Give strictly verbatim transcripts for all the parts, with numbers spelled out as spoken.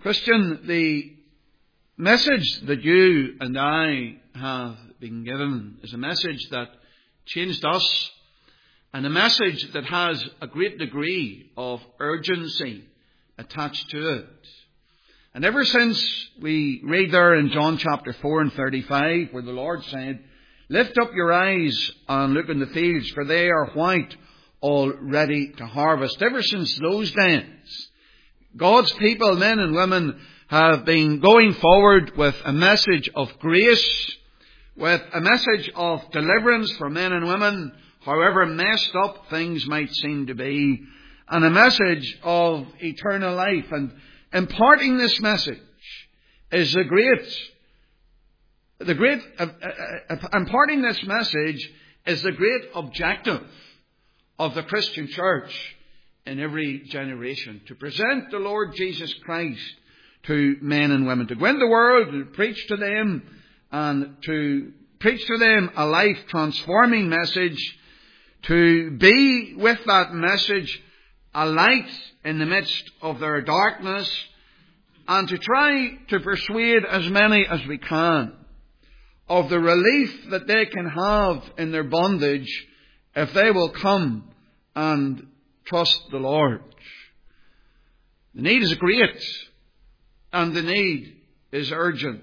Christian, the message that you and I have been given is a message that changed us, and a message that has a great degree of urgency attached to it. And ever since we read there in John chapter four and thirty-five, where the Lord said, "Lift up your eyes and look in the fields, for they are white, all ready to harvest." Ever since those days, God's people, men and women, have been going forward with a message of grace, with a message of deliverance for men and women, however messed up things might seem to be, and a message of eternal life. And imparting this message is the great, the great, uh, uh, uh, imparting this message is the great objective of the Christian church in every generation, to present the Lord Jesus Christ to men and women, to go into the world and preach to them, and to preach to them a life-transforming message, to be with that message a light in the midst of their darkness, and to try to persuade as many as we can of the relief that they can have in their bondage if they will come and trust the Lord. The need is great, and the need is urgent.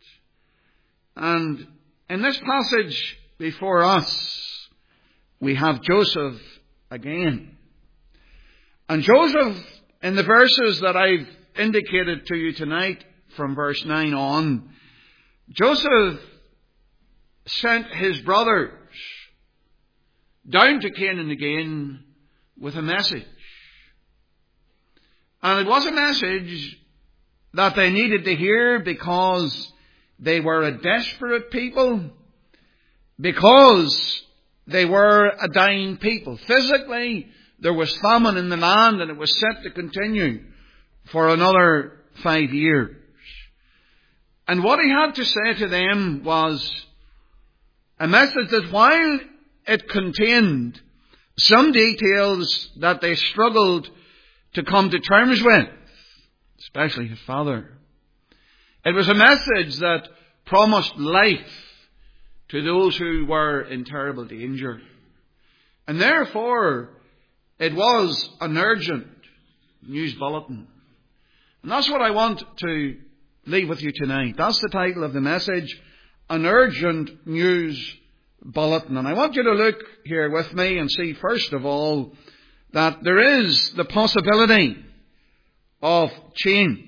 And in this passage before us, we have Joseph again. And Joseph, in the verses that I've indicated to you tonight, from verse nine on, Joseph sent his brothers down to Canaan again with a message. And it was a message that they needed to hear because they were a desperate people, because they were a dying people. Physically, there was famine in the land, and it was set to continue for another five years. And what he had to say to them was a message that, while it contained some details that they struggled to come to terms with, especially his father, it was a message that promised life to those who were in terrible danger. And therefore, it was an urgent news bulletin. And that's what I want to leave with you tonight. That's the title of the message, An Urgent News Bulletin. And I want you to look here with me and see, first of all, that there is the possibility of change.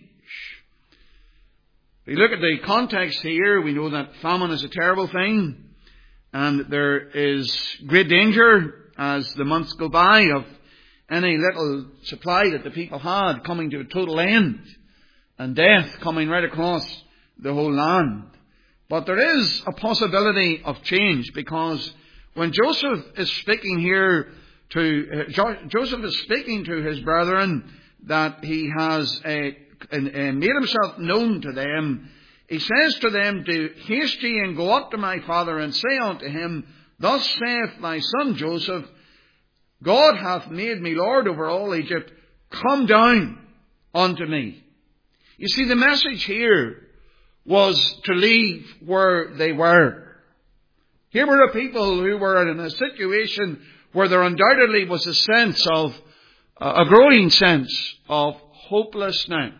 If we look at the context here, we know that famine is a terrible thing, and there is great danger as the months go by of any little supply that the people had coming to a total end, and death coming right across the whole land. But there is a possibility of change, because when Joseph is speaking here to, uh, jo- Joseph is speaking to his brethren that he has uh, uh, made himself known to them, he says to them, "Do haste ye and go up to my father and say unto him, Thus saith thy son Joseph, God hath made me Lord over all Egypt. Come down unto me." You see, the message here was to leave where they were. Here were a people who were in a situation where there undoubtedly was a sense of, uh, a growing sense of hopelessness.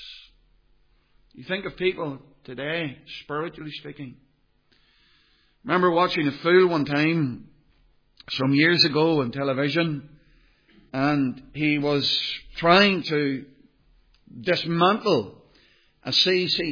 You think of people today, spiritually speaking. I remember watching a fool one time, some years ago on television, and he was trying to dismantle a C C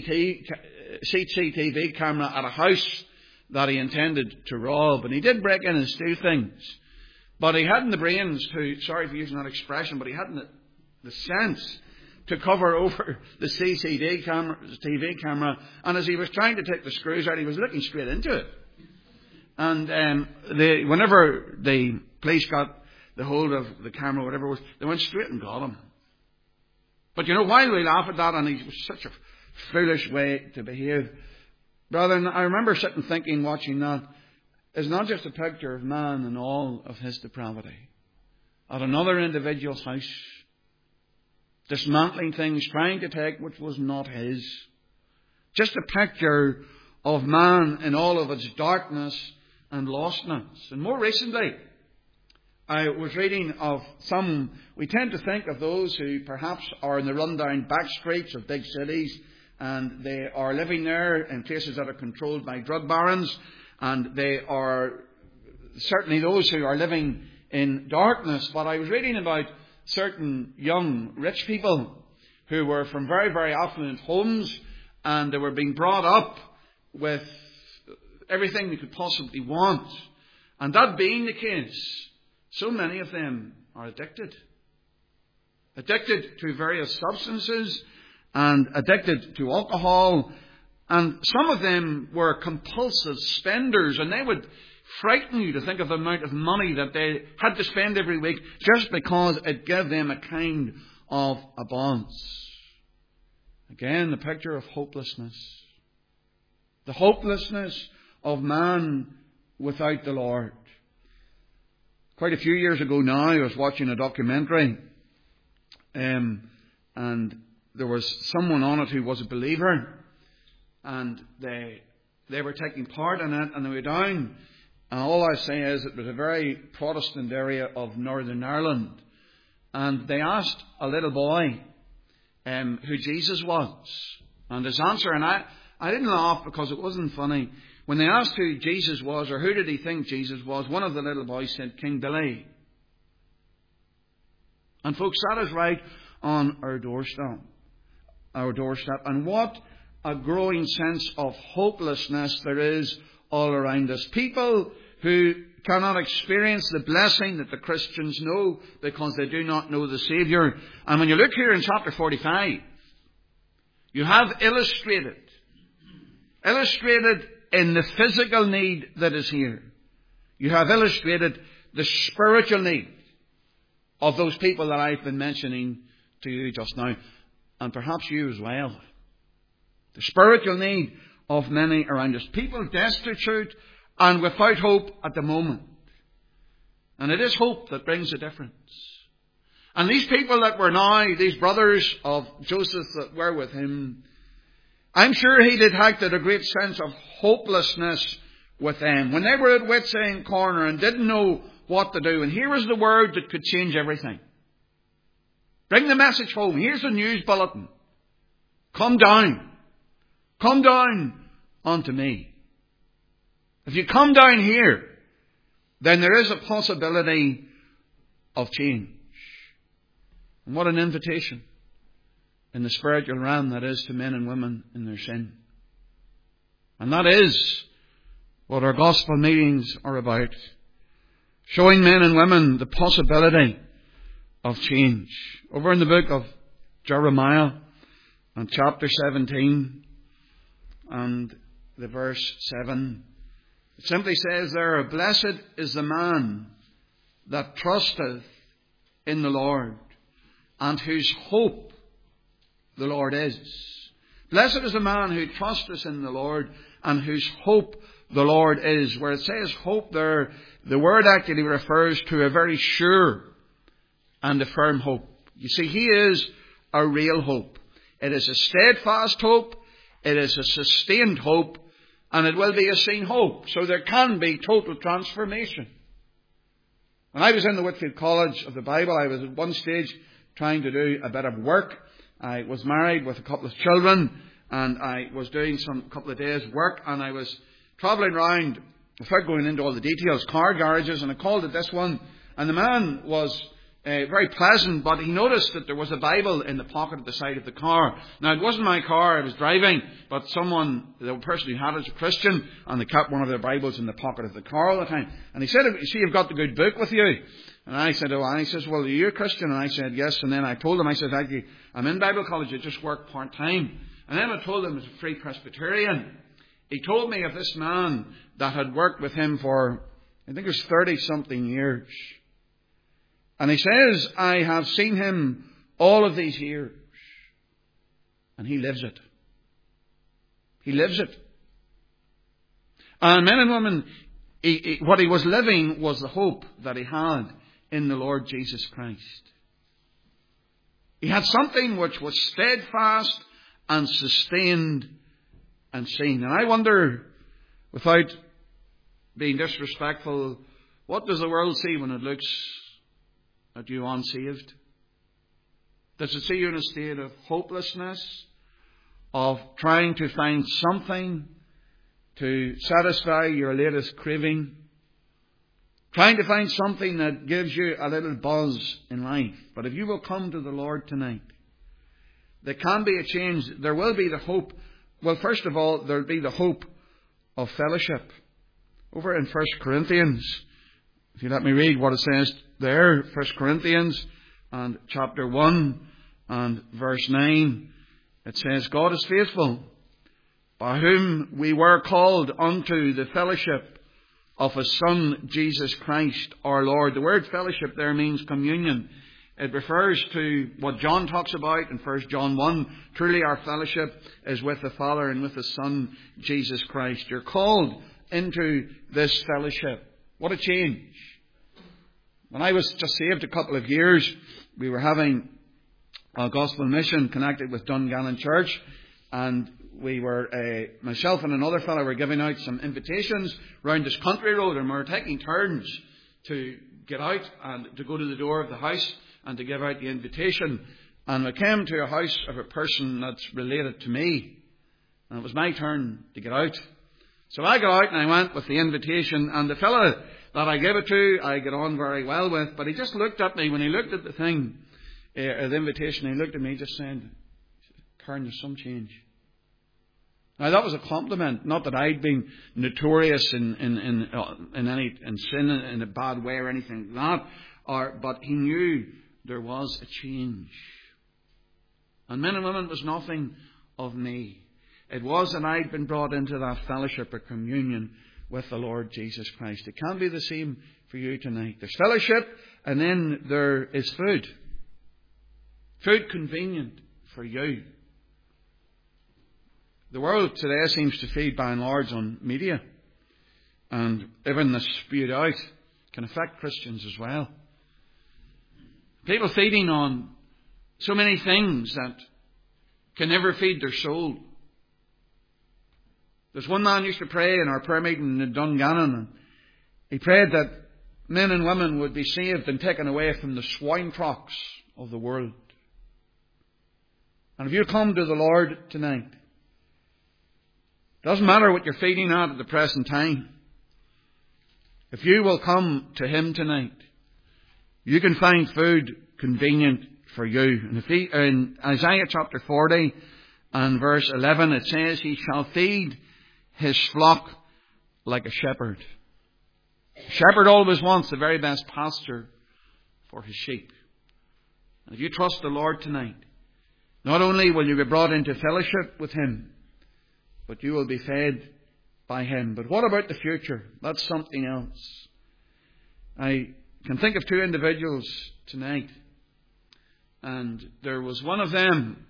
T V camera at a house that he intended to rob. And he did break in and steal things. But he hadn't the brains to, sorry for using that expression, but he hadn't the, the sense to cover over the C C T V camera, T V camera. And as he was trying to take the screws out, he was looking straight into it. And um, they, whenever the police got the hold of the camera, whatever it was, they went straight and got him. But you know, while we laugh at that, and it was such a foolish way to behave, brethren, I remember sitting thinking, watching that, it's not just a picture of man and all of his depravity. At another individual's house, dismantling things, trying to take which was not his. Just a picture of man in all of its darkness and lostness. And more recently, I was reading of some, we tend to think of those who perhaps are in the rundown back streets of big cities, and they are living there in places that are controlled by drug barons, and they are certainly those who are living in darkness. But I was reading about certain young rich people who were from very, very affluent homes, and they were being brought up with everything they could possibly want. And that being the case, so many of them are addicted. Addicted to various substances and addicted to alcohol. And some of them were compulsive spenders, and they would frighten you to think of the amount of money that they had to spend every week just because it gave them a kind of a balance. Again, the picture of hopelessness. The hopelessness of man without the Lord. Quite a few years ago now, I was watching a documentary, um, and there was someone on it who was a believer, and they they were taking part in it, and they were down, and all I say is it was a very Protestant area of Northern Ireland, and they asked a little boy um, who Jesus was, and his answer, and I, I didn't laugh because it wasn't funny. When they asked who Jesus was, or who did he think Jesus was, one of the little boys said, King Billy. And folks, that is right on our doorstep. Our doorstep. And what a growing sense of hopelessness there is all around us. People who cannot experience the blessing that the Christians know because they do not know the Saviour. And when you look here in chapter forty-five, you have illustrated, illustrated in the physical need that is here. You have illustrated the spiritual need of those people that I've been mentioning to you just now. And perhaps you as well. The spiritual need of many around us. People destitute and without hope at the moment. And it is hope that brings a difference. And these people that were now, these brothers of Joseph that were with him, I'm sure he detected a great sense of hopelessness with them. When they were at wit's end corner and didn't know what to do. And here was the word that could change everything. Bring the message home. Here's the news bulletin. Come down. Come down unto me. If you come down here, then there is a possibility of change. And what an invitation in the spiritual realm that is to men and women in their sin. And that is what our gospel meetings are about. Showing men and women the possibility of change. Over in the book of Jeremiah, and chapter seventeen, and the verse seven, it simply says there, Blessed is the man that trusteth in the Lord, and whose hope the Lord is. Blessed is the man who trusteth in the Lord, and whose hope the Lord is. Where it says hope there, the word actually refers to a very sure and a firm hope. You see, he is a real hope. It is a steadfast hope. It is a sustained hope. And it will be a seen hope. So there can be total transformation. When I was in the Whitfield College of the Bible, I was at one stage trying to do a bit of work. I was married with a couple of children, and I was doing some couple of days work, and I was travelling around, without going into all the details, car garages, and I called at this one, and the man was uh, very pleasant, but he noticed that there was a Bible in the pocket at the side of the car. Now, it wasn't my car, I was driving, but someone, the person who had it was a Christian, and they kept one of their Bibles in the pocket of the car all the time. And he said, "You see, you've got the good book with you." And I said, "Oh," and he says, "Well, are you a Christian?" And I said, "Yes." And then I told him, I said, "Actually, I'm in Bible college, I just work part-time." And then I told him I was a Free Presbyterian. He told me of this man that had worked with him for, I think it was thirty-something years. And he says, "I have seen him all of these years." And he lives it. He lives it. And men and women, he, he, what he was living was the hope that he had in the Lord Jesus Christ. He had something which was steadfast and sustained and seen. And I wonder, without being disrespectful, what does the world see when it looks at you unsaved? Does it see you in a state of hopelessness, of trying to find something to satisfy your latest craving, trying to find something that gives you a little buzz in life? But if you will come to the Lord tonight, there can be a change. There will be the hope. Well, first of all, there will be the hope of fellowship. Over in First Corinthians, if you let me read what it says there, First Corinthians and chapter one and verse nine, it says, God is faithful, by whom we were called unto the fellowship of His Son, Jesus Christ, our Lord. The word fellowship there means communion. It refers to what John talks about in First John one. Truly our fellowship is with the Father and with His Son, Jesus Christ. You're called into this fellowship. What a change. When I was just saved a couple of years, we were having a gospel mission connected with Dungannon Church, and we were, uh, myself and another fellow were giving out some invitations round this country road, and we were taking turns to get out and to go to the door of the house and to give out the invitation. And we came to a house of a person that's related to me, and it was my turn to get out. So I got out and I went with the invitation, and the fellow that I gave it to, I get on very well with, but he just looked at me when he looked at the thing, uh, the invitation, he looked at me just saying, Karen, there's some change. Now that was a compliment, not that I'd been notorious in in in, uh, in any in sin in a bad way or anything like that, or but he knew there was a change. And men and women, it was nothing of me. It was that I'd been brought into that fellowship or communion with the Lord Jesus Christ. It can be the same for you tonight. There's fellowship, and then there is food. Food convenient for you. The world today seems to feed by and large on media, and everything that's spewed out can affect Christians as well. People feeding on so many things that can never feed their soul. There's one man used to pray in our prayer meeting in Dungannon, and he prayed that men and women would be saved and taken away from the swine troughs of the world. And if you come to the Lord tonight, it doesn't matter what you're feeding at at the present time. If you will come to Him tonight, you can find food convenient for you. And if he, in Isaiah chapter forty and verse eleven, it says, He shall feed His flock like a shepherd. A shepherd always wants the very best pasture for his sheep. And if you trust the Lord tonight, not only will you be brought into fellowship with Him, but you will be fed by Him. But what about the future? That's something else. I can think of two individuals tonight. And there was one of them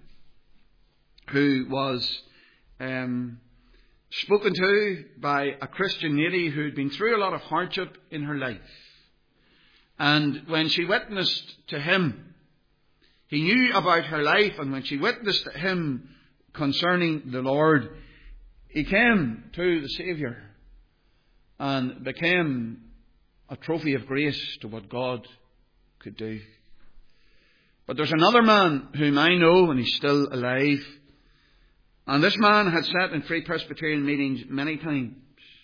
who was um, spoken to by a Christian lady who'd been through a lot of hardship in her life. And when she witnessed to him, he knew about her life, and when she witnessed to him concerning the Lord, he came to the Saviour and became a trophy of grace to what God could do. But there's another man whom I know, and he's still alive. And this man had sat in Free Presbyterian meetings many times.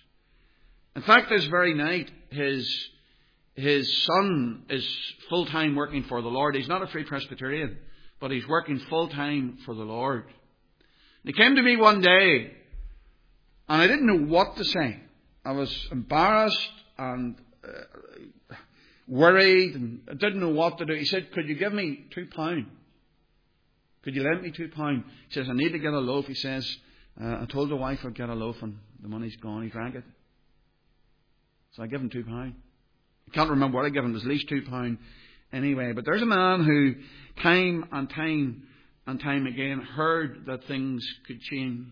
In fact, this very night, his his son is full-time working for the Lord. He's not a Free Presbyterian, but he's working full-time for the Lord. And he came to me one day, and I didn't know what to say. I was embarrassed and uh, worried, and I didn't know what to do. He said, could you give me two pounds? Could you lend me two pounds? He says, I need to get a loaf. He says, uh, I told the wife I'd get a loaf, and the money's gone. He drank it. So I give him two pounds. I can't remember what I gave him. It was at least two pounds anyway. But there's a man who time and time and time again heard that things could change.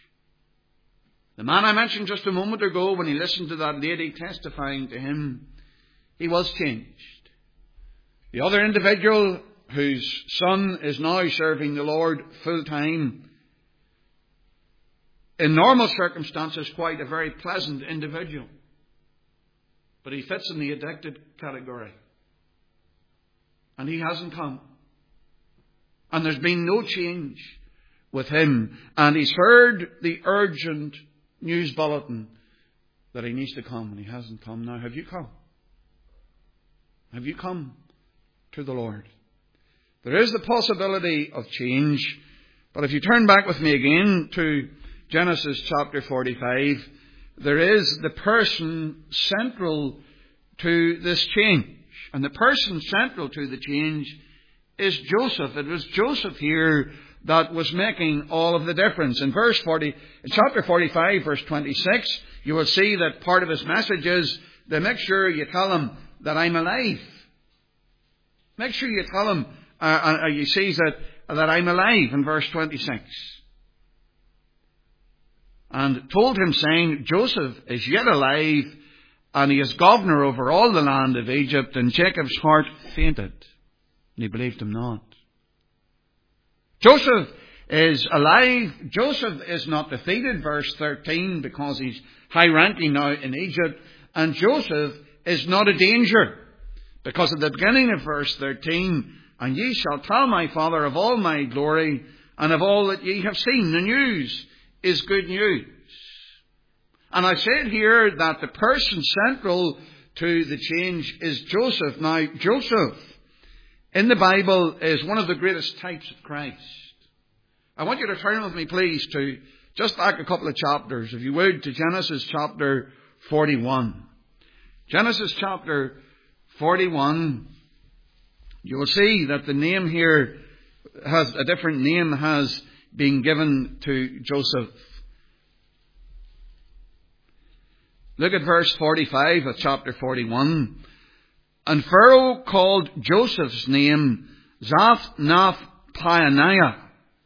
The man I mentioned just a moment ago, when he listened to that lady testifying to him, he was changed. The other individual whose son is now serving the Lord full time, in normal circumstances quite a very pleasant individual. But he fits in the addicted category. And he hasn't come. And there's been no change with him. And he's heard the urgent news bulletin that he needs to come, and he hasn't come. Now, have you come? Have you come to the Lord? There is the possibility of change. But if you turn back with me again to Genesis chapter forty-five, there is the person central to this change. And the person central to the change is Joseph. It was Joseph here that was making all of the difference. In verse forty, in chapter forty-five, verse twenty-six, you will see that part of his message is to make sure you tell him that I'm alive. Make sure you tell him, uh, uh, you see that, that I'm alive in verse twenty-six. And told him, saying, Joseph is yet alive, and he is governor over all the land of Egypt. And Jacob's heart fainted, and he believed him not. Joseph is alive. Joseph is not defeated, verse thirteen, because he's high-ranking now in Egypt. And Joseph is not a danger, because at the beginning of verse thirteen, and ye shall tell my father of all my glory, and of all that ye have seen. The news is good news. And I said here that the person central to the change is Joseph. Now, Joseph in the Bible is one of the greatest types of Christ. I want you to turn with me, please, to just back a couple of chapters, if you would, to Genesis chapter forty-one. Genesis chapter forty-one, you will see that the name here has a different name has been given to Joseph. Look at verse forty-five of chapter forty-one. And Pharaoh called Joseph's name Zaphnath-Paaneah.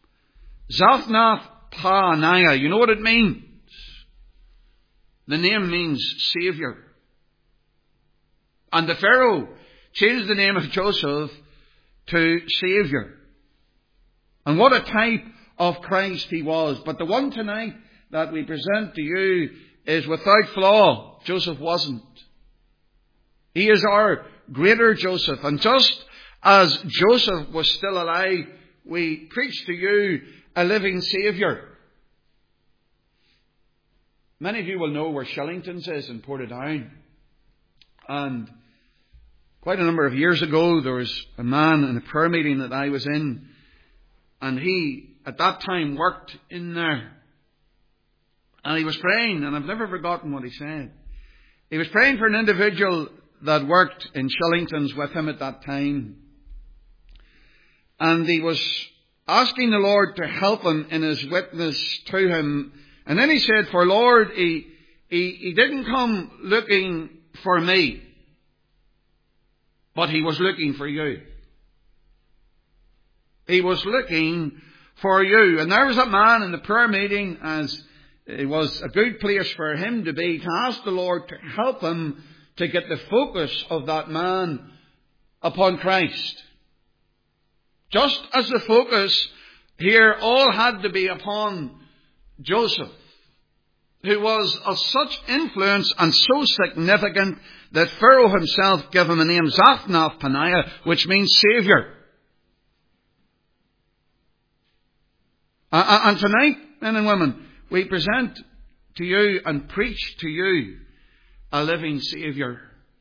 Zaphnath-Paaneah. You know what it means? The name means Saviour. And the Pharaoh changed the name of Joseph to Saviour. And what a type of Christ he was. But the one tonight that we present to you is without flaw. Joseph wasn't. He is our greater Joseph. And just as Joseph was still alive, we preach to you a living Saviour. Many of you will know where Shillingtons is in Portadown. And quite a number of years ago, there was a man in a prayer meeting that I was in, and he, at that time, worked in there. And he was praying, and I've never forgotten what he said. He was praying for an individual that worked in Shillingtons with him at that time. And he was asking the Lord to help him in his witness to him. And then he said, for Lord, he, he, he didn't come looking for me, but he was looking for you. He was looking for you. And there was that man in the prayer meeting, as it was a good place for him to be, to ask the Lord to help him to get the focus of that man upon Christ. Just as the focus here all had to be upon Joseph, who was of such influence and so significant that Pharaoh himself gave him the name Zaphnath-Paaneah, which means Saviour. And tonight, men and women, we present to you and preach to you a living Saviour.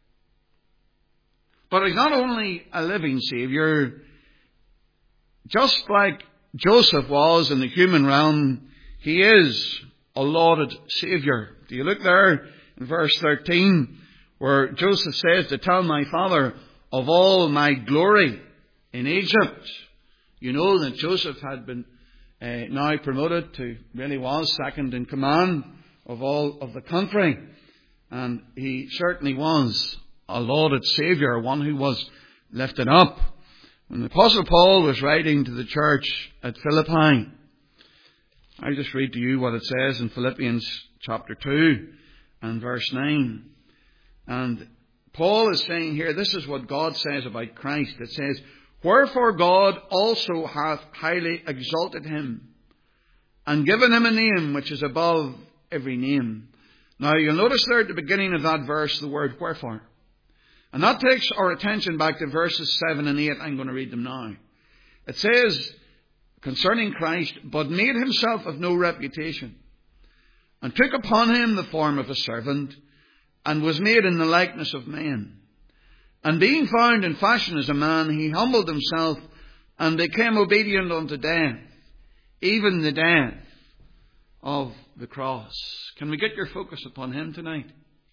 But he's not only a living Saviour, just like Joseph was in the human realm, he is a lauded Saviour. Do you look there in verse thirteen, where Joseph says to tell my father of all my glory in Egypt. You know that Joseph had been uh, now promoted to, really was second in command of all of the country. And he certainly was a lauded Saviour, one who was lifted up. When the Apostle Paul was writing to the church at Philippi, I'll just read to you what it says in Philippians chapter two and verse nine. And Paul is saying here, this is what God says about Christ. It says, Wherefore God also hath highly exalted him, and given him a name which is above every name. Now you'll notice there at the beginning of that verse the word wherefore. And that takes our attention back to verses seven and eight. I'm going to read them now. It says, concerning Christ, but made himself of no reputation, and took upon him the form of a servant, and was made in the likeness of men. And being found in fashion as a man, he humbled himself, and became obedient unto death, even the death of the cross. Can we get your focus upon him tonight?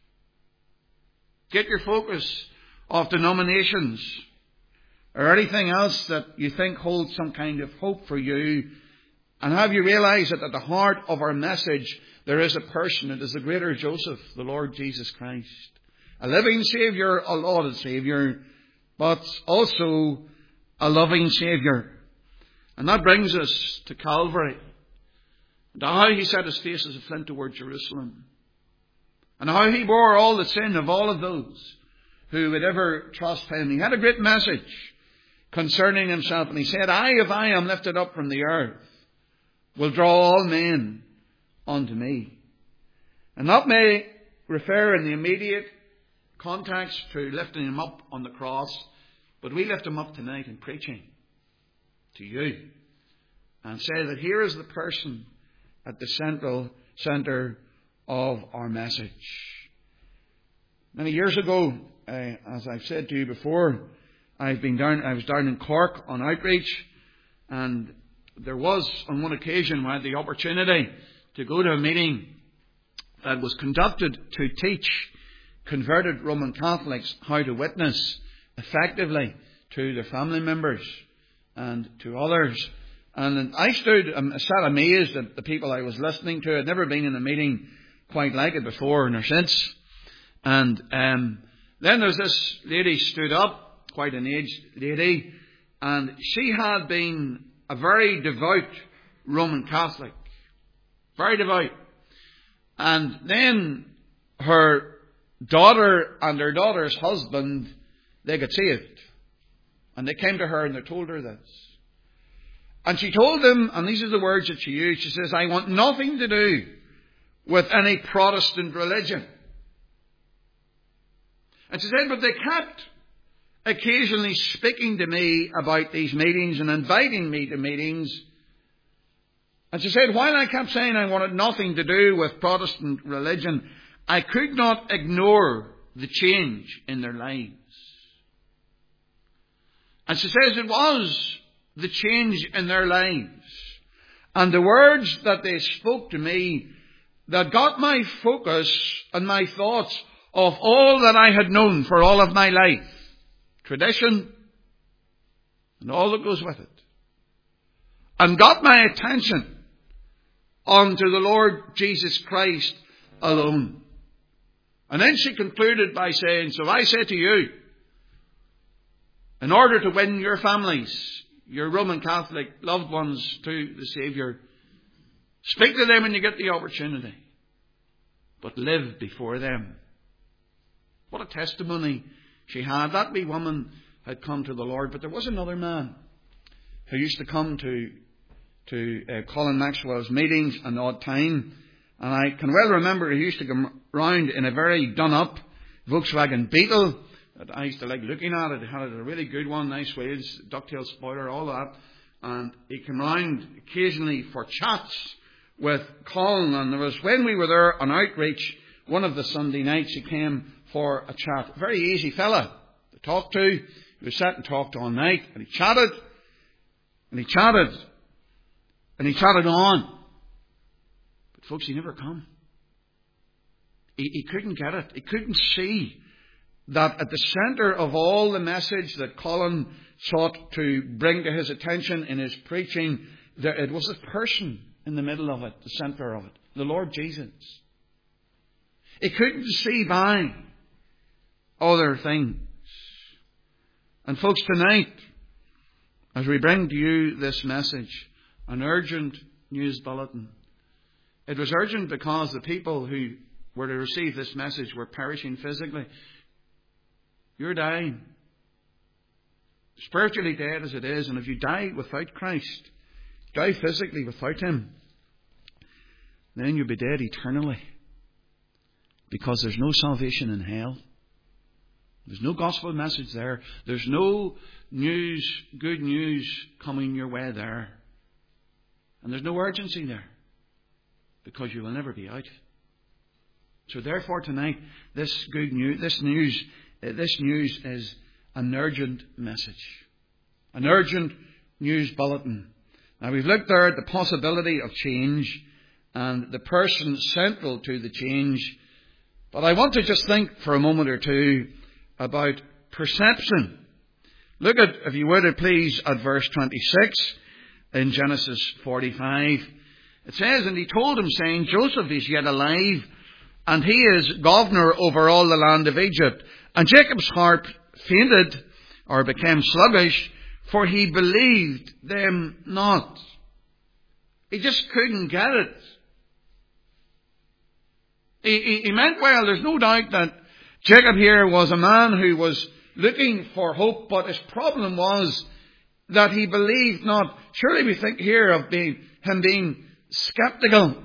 Get your focus off denominations or anything else that you think holds some kind of hope for you. And have you realized that at the heart of our message there is a person. It is the greater Joseph, the Lord Jesus Christ. A living Saviour, a lauded Saviour, but also a loving Saviour. And that brings us to Calvary. And how he set his face as a flint toward Jerusalem. And how he bore all the sin of all of those who would ever trust him. He had a great message concerning himself. And he said, I, if I am lifted up from the earth, will draw all men unto me. And that may refer in the immediate context to lifting him up on the cross. But we lift him up tonight in preaching to you. And say that here is the person at the central centre of our message. Many years ago, uh, as I've said to you before, I've been down. I was down in Cork on outreach, and there was on one occasion I had the opportunity to go to a meeting that was conducted to teach converted Roman Catholics how to witness effectively to their family members and to others. And I stood, I sat amazed at the people I was listening to. I'd never been in a meeting quite like it before nor since. And um, then there's this lady stood up, quite an aged lady, and she had been a very devout Roman Catholic. Very devout. And then her daughter and her daughter's husband, they got saved. And they came to her and they told her this. And she told them, and these are the words that she used, she says, I want nothing to do with any Protestant religion. And she said, but they kept occasionally speaking to me about these meetings and inviting me to meetings. And she said, while I kept saying I wanted nothing to do with Protestant religion, I could not ignore the change in their lives. And she says it was the change in their lives and the words that they spoke to me that got my focus and my thoughts of all that I had known for all of my life. Tradition and all that goes with it. And got my attention onto the Lord Jesus Christ alone. And then she concluded by saying, so I say to you, in order to win your families, your Roman Catholic loved ones to the Saviour, speak to them when you get the opportunity, but live before them. What a testimony she had. That wee woman had come to the Lord, but there was another man who used to come to to uh, Colin Maxwell's meetings an odd time, and I can well remember he used to come round in a very done-up Volkswagen Beetle. I used to like looking at it. It had a really good one, nice wheels, ducktail spoiler, all that. And he came round occasionally for chats with Colin. And there was, when we were there on outreach, one of the Sunday nights, he came for a chat. Very easy fella to talk to. He was sat and talked all night. And he chatted. And he chatted. And he chatted on. But folks, he never come. He, he couldn't get it. He couldn't see that at the centre of all the message that Colin sought to bring to his attention in his preaching, there, it was the person in the middle of it, the centre of it, the Lord Jesus. He couldn't see by other things. And folks, tonight, as we bring to you this message, an urgent news bulletin, it was urgent because the people who were to receive this message were perishing physically. You're dying. spiritually dead as it is, and if you die without Christ, die physically without Him, then you'll be dead eternally. Because there's no salvation in hell. There's no gospel message there. There's no news, good news coming your way there. And there's no urgency there. Because you will never be out. So therefore tonight, this good news, this news, uh, this news is an urgent message. An urgent news bulletin. Now we've looked there at the possibility of change and the person central to the change. But I want to just think for a moment or two about perception. Look at, if you would please, at verse twenty-six in Genesis forty-five. It says, "And he told him, saying, Joseph is yet alive, and he is governor over all the land of Egypt. And Jacob's heart fainted, or became sluggish, for he believed them not." He just couldn't get it. He, he, he meant well. There's no doubt that Jacob here was a man who was looking for hope, but his problem was that he believed not. Surely we think here of being, him being skeptical.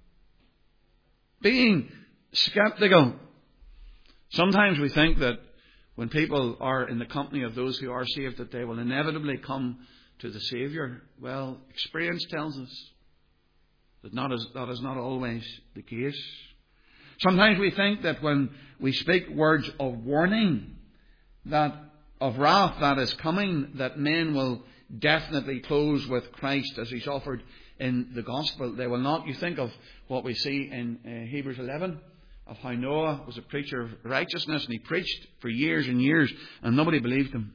Being skeptical. Sometimes we think that when people are in the company of those who are saved, that they will inevitably come to the Saviour. Well, experience tells us that not as, that is not always the case. Sometimes we think that when we speak words of warning, that of wrath that is coming, that men will definitely close with Christ as He's offered in the Gospel. They will not. You think of what we see in uh, Hebrews eleven, of how Noah was a preacher of righteousness, and he preached for years and years, and nobody believed him.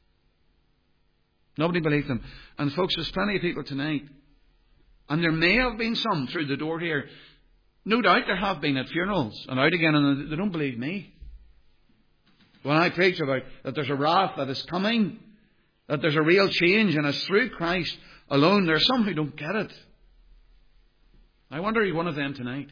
Nobody believed him. And folks, there's plenty of people tonight, and there may have been some through the door here. No doubt there have been at funerals and out again, and they don't believe me. When I preach about that there's a wrath that is coming, that there's a real change, and it's through Christ alone, there are some who don't get it. I wonder, are you one of them tonight?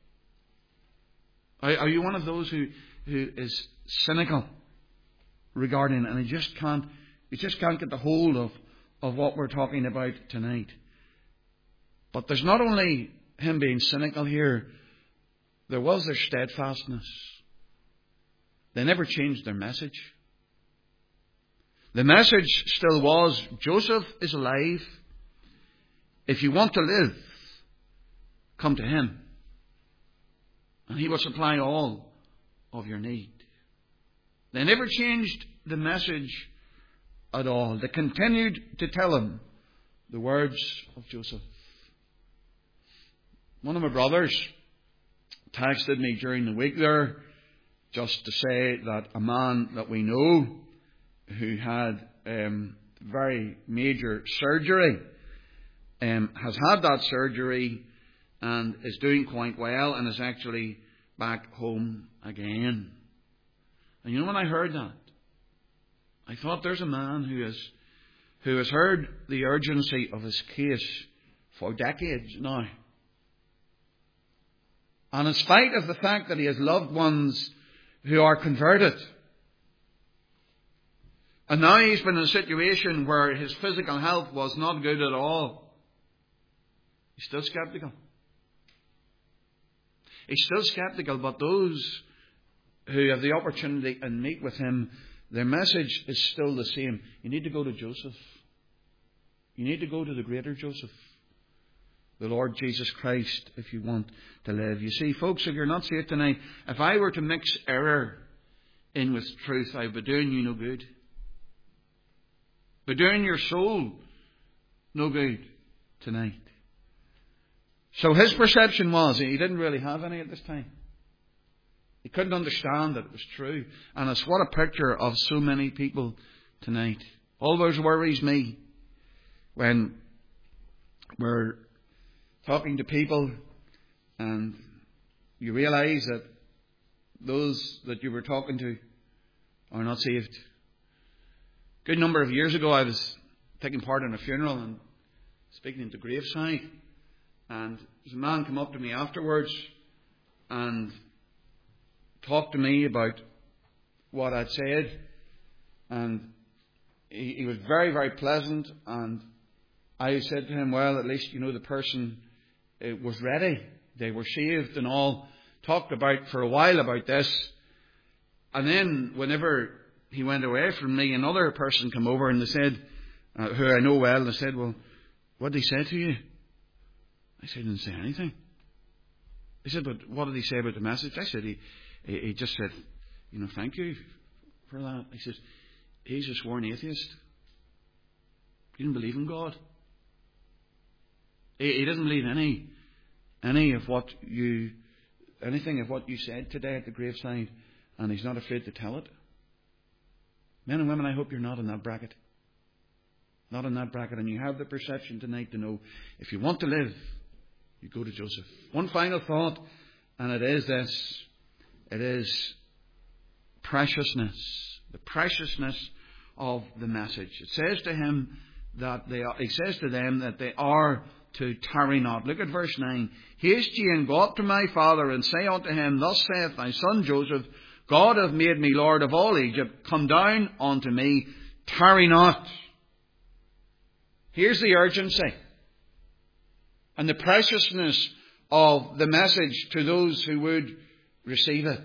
Are, are you one of those who, who is cynical regarding it, and you just can't, you just can't get the hold of, of what we're talking about tonight? But there's not only him being cynical here, there was their steadfastness. They never changed their message. The message still was, Joseph is alive. If you want to live, come to him, and he will supply all of your need. They never changed the message at all. They continued to tell him the words of Joseph. One of my brothers texted me during the week there just to say that a man that we know who had um, very major surgery um, has had that surgery and is doing quite well and is actually back home again. And you know, when I heard that, I thought, there's a man who has who has heard the urgency of his case for decades now. And in spite of the fact that he has loved ones who are converted, and now he's been in a situation where his physical health was not good at all, he's still skeptical. He's still skeptical, but those who have the opportunity and meet with him, their message is still the same. You need to go to Joseph. You need to go to the greater Joseph, the Lord Jesus Christ, if you want to live. You see, folks, if you're not saved tonight, if I were to mix error in with truth, I would be doing you no good. Be doing your soul no good tonight. So his perception was he didn't really have any at this time. He couldn't understand that it was true. And it's what a picture of so many people tonight. Always worries me when we're talking to people and you realise that those that you were talking to are not saved. A good number of years ago, I was taking part in a funeral and speaking at the graveside, and there's a man come up to me afterwards and talked to me about what I'd said, and he, he was very, very pleasant, and I said to him, well, at least, you know, the person uh, was ready. They were saved and all. Talked about for a while about this. And then whenever he went away from me, another person came over and they said, uh, who I know well, they said, well, what did he say to you? I said, he didn't say anything. They said, but what did he say about the message? I said, he, he, he just said, you know, thank you for that. He says, he's a sworn atheist. He didn't believe in God. He, he doesn't believe any, any of what you, anything of what you said today at the graveside, and he's not afraid to tell it. Men and women, I hope you're not in that bracket. Not in that bracket. And you have the perception tonight to know, if you want to live, you go to Joseph. One final thought, and it is this. It is preciousness. The preciousness of the message. It says to him that they are, he says to them that they are to tarry not. Look at verse nine. Haste ye and go up to my father and say unto him, thus saith thy son Joseph, God hath made me Lord of all Egypt. Come down unto me, tarry not. Here's the urgency and the preciousness of the message to those who would receive it.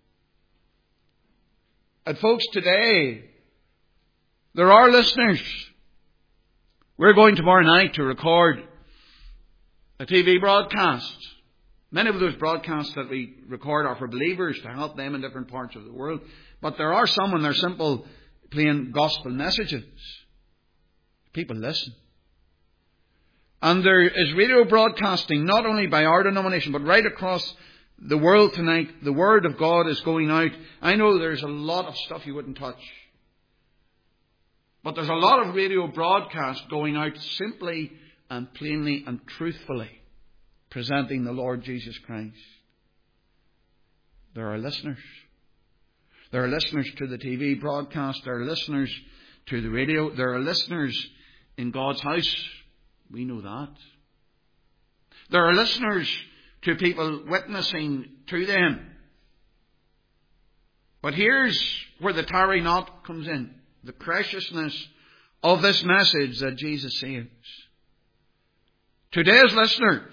And folks, today, there are listeners. We're going tomorrow night to record a T V broadcast. Many of those broadcasts that we record are for believers to help them in different parts of the world. But there are some, and they're simple, plain gospel messages. People listen. And there is radio broadcasting, not only by our denomination, but right across the world tonight. The Word of God is going out. I know there's a lot of stuff you wouldn't touch. But there's a lot of radio broadcasts going out simply and plainly and truthfully presenting the Lord Jesus Christ. There are listeners. There are listeners to the T V broadcast. There are listeners to the radio. There are listeners in God's house. We know that. There are listeners to people witnessing to them. But here's where the tarry not comes in. The preciousness of this message that Jesus saves. Today's listeners,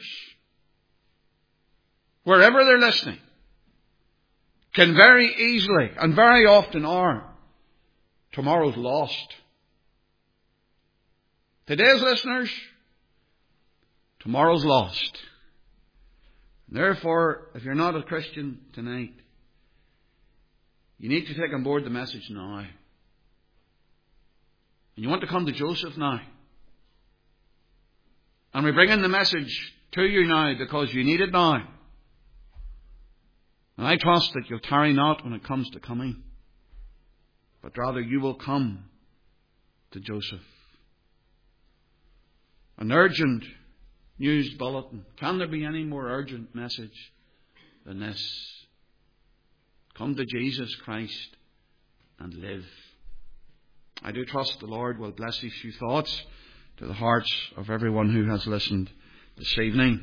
wherever they're listening, can very easily and very often are tomorrow's lost. Today's listeners, tomorrow's lost. Therefore, if you're not a Christian tonight, you need to take on board the message now. And you want to come to Joseph now. And we bring in the message to you now because you need it now. And I trust that you'll tarry not when it comes to coming, but rather you will come to Joseph. An urgent news bulletin. Can there be any more urgent message than this? Come to Jesus Christ and live. I do trust the Lord will bless these few thoughts to the hearts of everyone who has listened this evening.